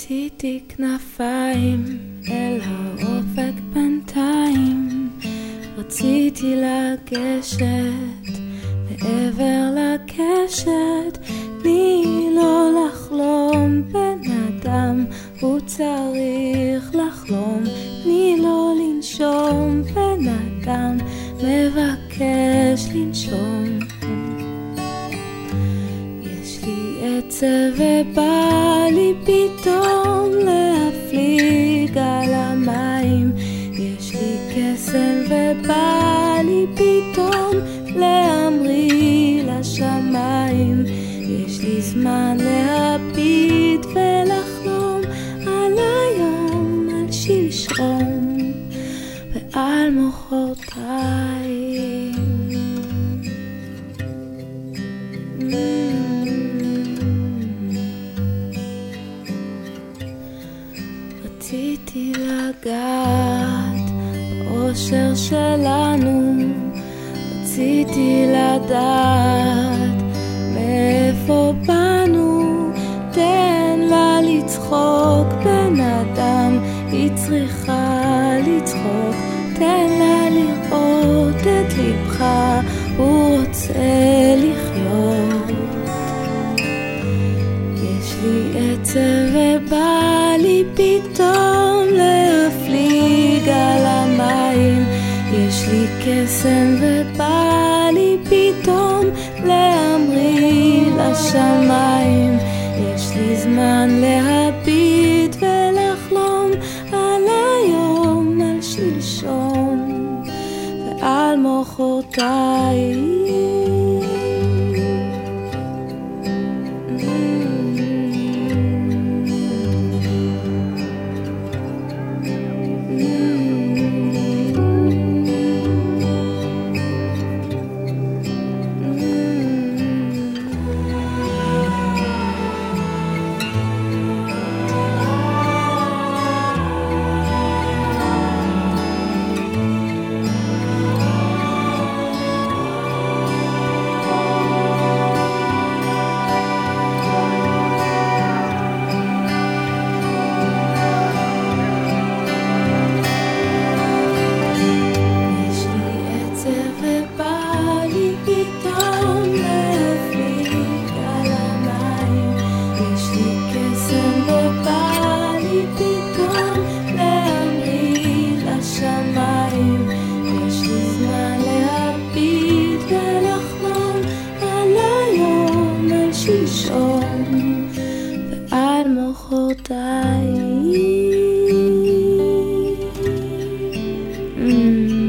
רציתי כנפיים אל האופק בינתיים, רציתי לגשת מעבר לקשת, תני לו לחלום, בן אדם הוא צריך לחלום, תני לו לנשום, בן אדם מבקש לנשום. יש לי עצב ובא לי פתאום להפליג על המים, יש לי קסם ובא לי פתאום להמריא לשמיים, יש לי זמן להביט ולחלום על היום, על שלשום ועל מחרתיים. רציתי לגעת באושר שלנו, רציתי לדעת מאיפה באנו, תן לה לצחוק, בן אדם היא צריכה לצחוק, תן לה לראות את לבך, הוא רוצה לחיות. יש לי עצב ובא לי פתאום להפליג על המים, יש לי קסם ובא לי פתאום להמריא לשמיים, יש לי זמן להביט ולחלום על היום, על שלשום ועל מחרתיים. שלשום ועד מחרתיים.